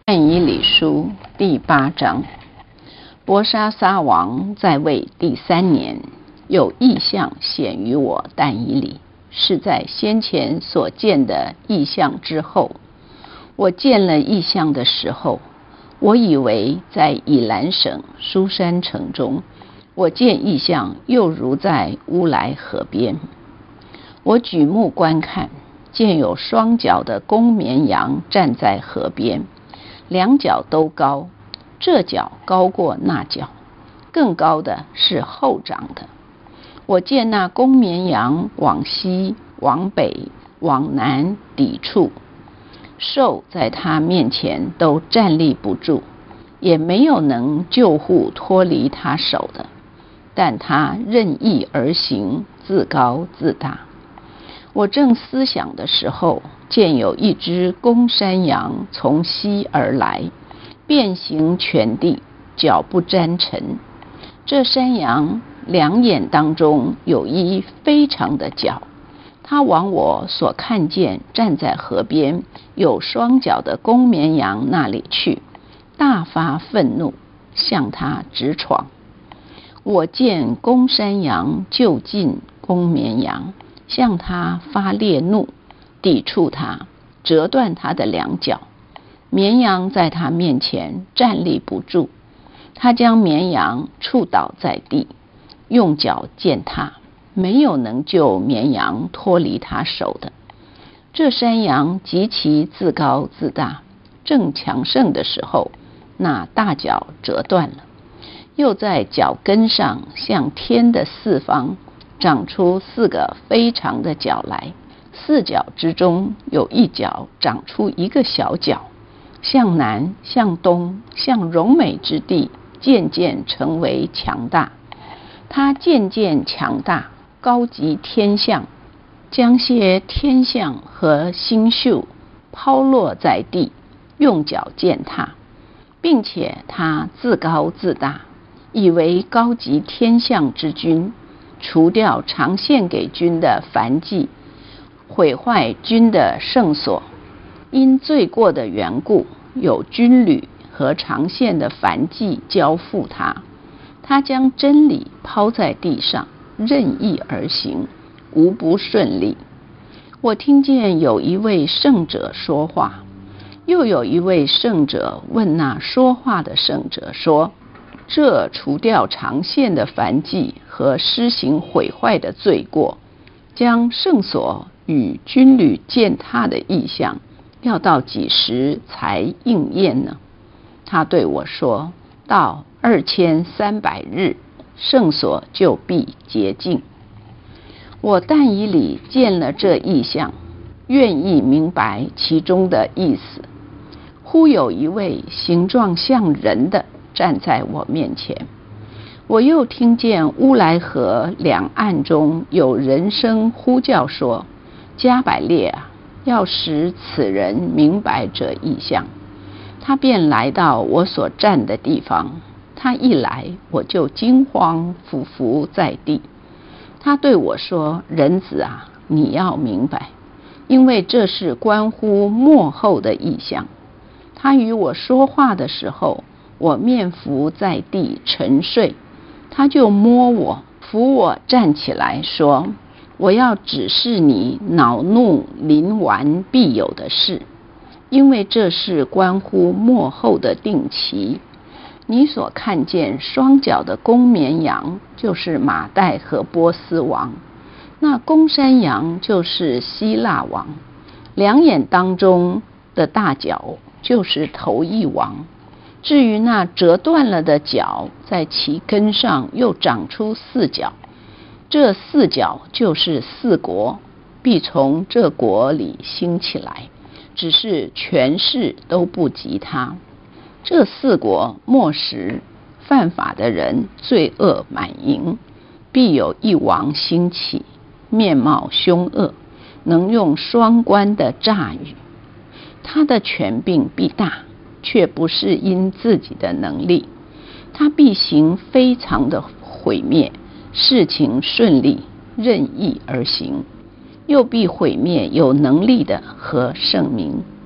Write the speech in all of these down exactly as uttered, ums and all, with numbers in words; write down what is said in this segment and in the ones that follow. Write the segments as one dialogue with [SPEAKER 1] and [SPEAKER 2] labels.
[SPEAKER 1] 但以理书第八章，伯沙撒王在位第三年，有异象显于我但以理，是在先前所见的异象之后。我见了异象的时候，我以为在以兰省书珊城中，我见异象又如在乌来河边。我举目观看，见有双脚的公绵羊站在河边，两脚都高，这脚高过那脚，更高的是后长的。我见那公绵羊往西、往北、往南抵触，兽在他面前都站立不住，也没有能救护脱离他手的，但他任意而行，自高自大。我正思想的时候，见有一只公山羊从西而来，遍行全地，脚不沾尘。这山羊两眼当中有一非常的角，它往我所看见站在河边有双脚的公绵羊那里去，大发愤怒，向它直闯。我见公山羊就近公绵羊，向他发烈怒，抵触他，折断他的两脚。绵羊在他面前站立不住，他将绵羊触倒在地，用脚践踏，没有能救绵羊脱离他手的。这山羊极其自高自大，正强盛的时候，那大脚折断了，又在脚跟上向天的四方长出四个非常的角来，四角之中有一角长出一个小角，向南、向东、向荣美之地渐渐成为强大。它渐渐强大，高及天象，将些天象和星宿抛落在地，用脚践踏，并且它自高自大，以为高级天象之君，除掉常献给君的燔祭，毁坏君的圣所。因罪过的缘故，有军旅和常献的燔祭交付他，他将真理抛在地上，任意而行，无不顺利。我听见有一位圣者说话，又有一位圣者问那说话的圣者说，这除掉常献的燔祭和施行毁坏的罪过，将圣所与军旅践踏的异象，要到几时才应验呢？他对我说，到二千三百日，圣所就必洁净。我但以理见了这异象，愿意明白其中的意思。忽有一位形状像人的站在我面前，我又听见乌来河两岸中有人声呼叫说，加百列啊，要使此人明白这异象。他便来到我所站的地方，他一来，我就惊慌俯伏在地。他对我说，人子啊，你要明白，因为这是关乎末后的异象。他与我说话的时候，我面伏在地沉睡，他就摸我，扶我站起来，说，我要指示你恼怒临完必有的事，因为这是关乎末后的定期。你所看见双脚的公绵羊，就是马代和波斯王，那公山羊就是希腊王，两眼当中的大角就是头一王。至于那折断了的角，在其根上又长出四角，这四角就是四国，必从这国里兴起来，只是权势都不及他。这四国末时，犯法的人罪恶满盈，必有一王兴起，面貌凶恶，能用双关的诈语。他的权柄必大，却不是因自己的能力，他必行非常的毁灭，事情顺利，任意而行，又必毁灭有能力的和圣民。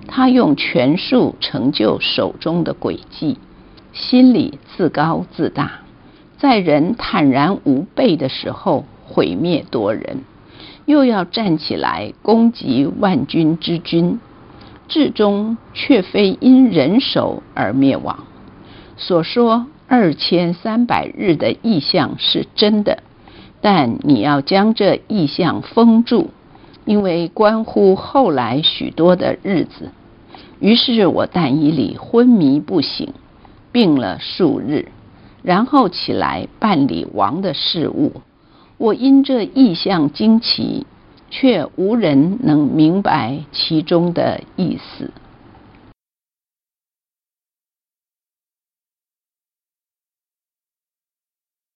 [SPEAKER 1] 他用权术成就手中的诡计，心里自高自大，在人坦然无备的时候毁灭多人，又要站起来攻击万军之君，至终却非因人手而灭亡。所说二千三百日的意象是真的，但你要将这意象封住，因为关乎后来许多的日子。于是我但以理昏迷不醒，病了数日，然后起来办理王的事务。我因这意象惊奇，却无人能明白其中的意思。